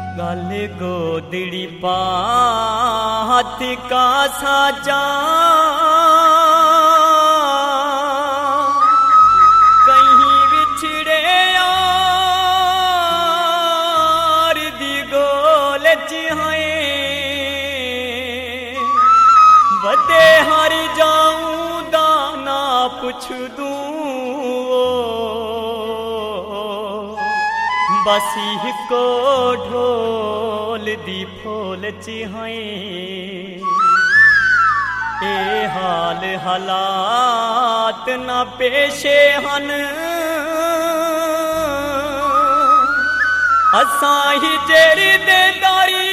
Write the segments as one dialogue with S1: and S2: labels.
S1: गल गोदड़ी पात का साजा कहीं बिछड़े यार दी गोल चिहाए बदे हर जाऊं दाना पुछ दूं बसी को ढोल दी फोल चिहाए ए हाल हालात ना पेशे हन असां ही जेरी देदारी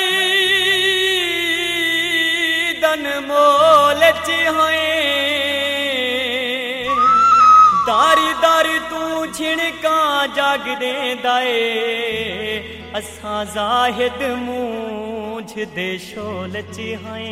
S1: दन मोल चिहाए दारी दारी तू छिणका जाग दे दाए असां जाहिद मूंझ दे शोल चिहाए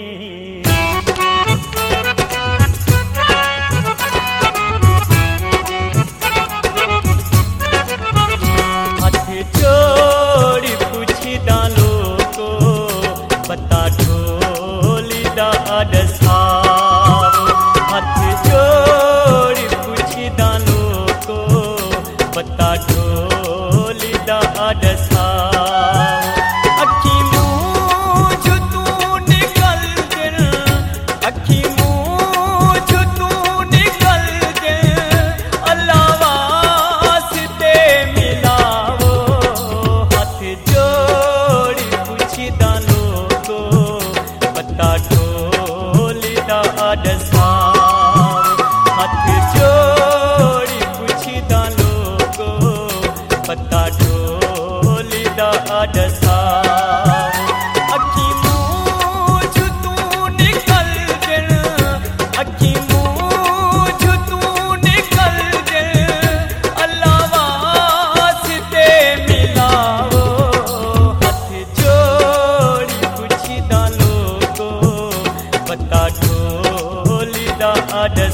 S1: हथ जोड़ी पुछदा लोको पता ढोली दा अडसाओ हथ जोड़ी पुछदा लोको पता ढोली दा अडसाओ अखी मूंझ तू निकल दिल अखी मूंझ तू निकल दिल अल्लाह वास्ते मिलावो हाथ जोड़ी पुछदा लोको पता ढोली दा अडसाओ हाथ जोड़ी पुछदा लोको पता ढोली दा अडसाओ अखी मूंझ तू निकल दिल अखी मूंझ तू निकल दिल अल्लाह वास्ते मिलावो हाथ जोड़ी पुछदा लोको पता ढोली दा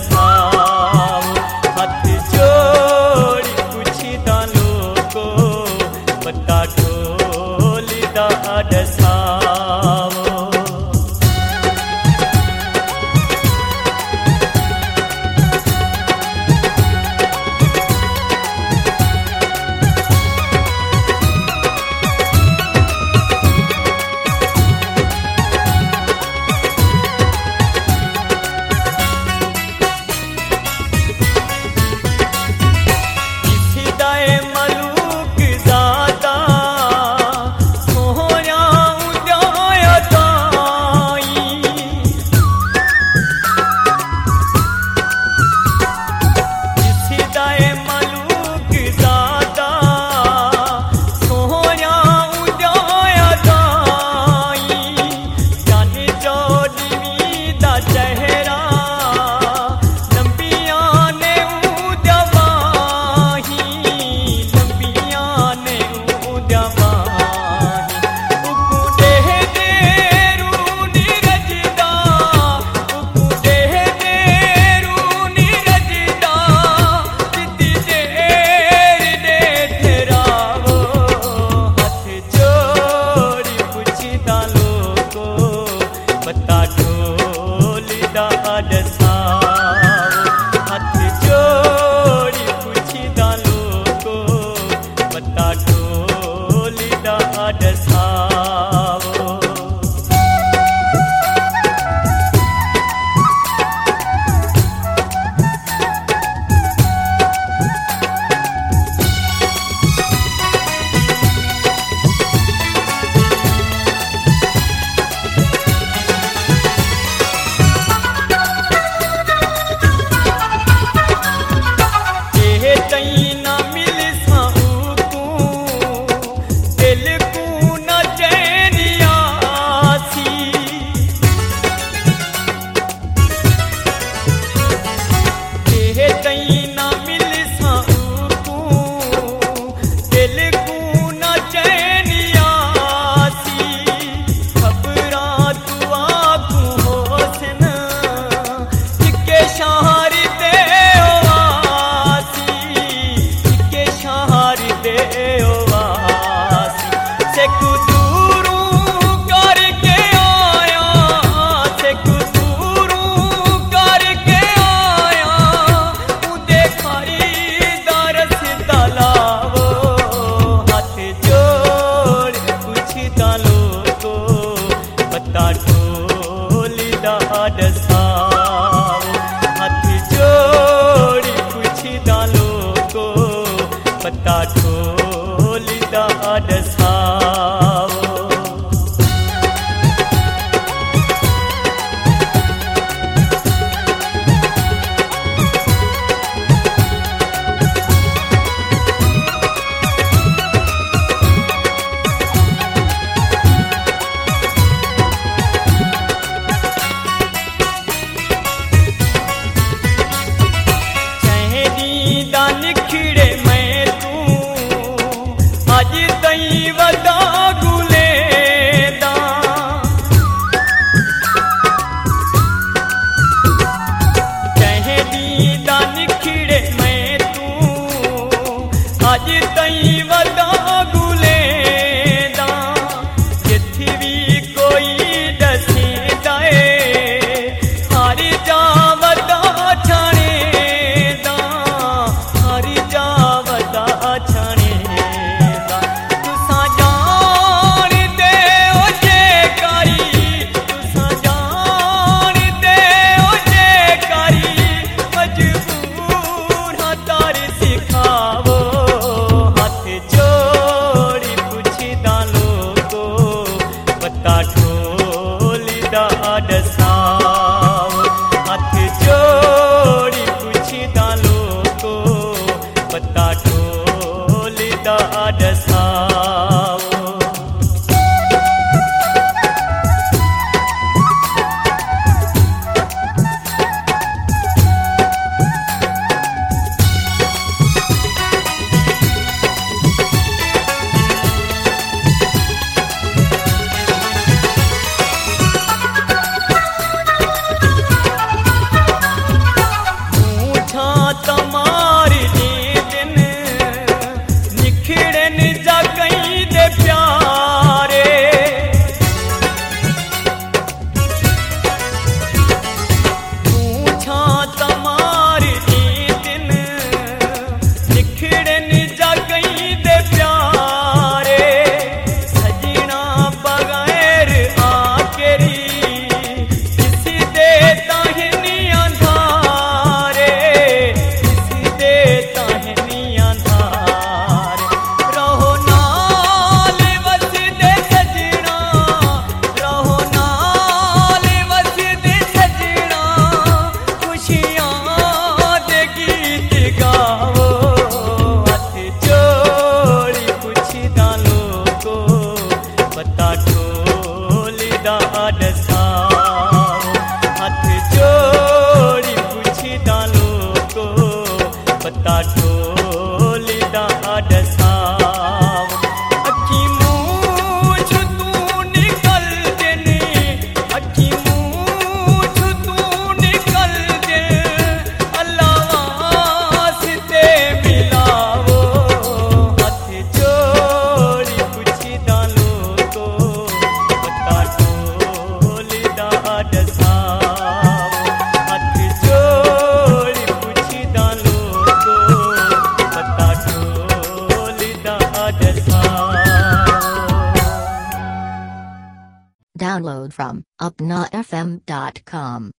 S1: अडसाओ हाथ जोड़ी पुछदा लोको पता ढोलिदा अडसाओ। निखिड़े मैं तू अज तई वदा गुलेदा, कहदी दा निखिड़े मैं तू अज तई वदा गुलेदा, जिथे भी कोई दसी दाए हारी जा वदा छाने ढोलिदा अडसाओ। हथ जोड़ी पुछदा लोको पता ढोलिदा अडसाओ। तमारी दिन निखिड़न जगई दे प्यारे, पूछा तमारी दिन निखिड़न जगई दे प्यारे, सजना बगैर आकेरी किसी दे ताहिनी अंधारे, पता ढोलिदा अडसाओ। हथ जोड़ी पुछदा लोको पता ढोलिदा अडसाओ। अखी मूछ तू निकल देने, अखी मूछ तू निकल दे, अल्लाह वास्ते मिलाओ। हथ जोड़ी पुछदा पता ढोलिदा अडसाओ। हथ जोड़ी पुछदा लोको पता ढोलिदा अडसाओ।
S2: Download from upnafm.com.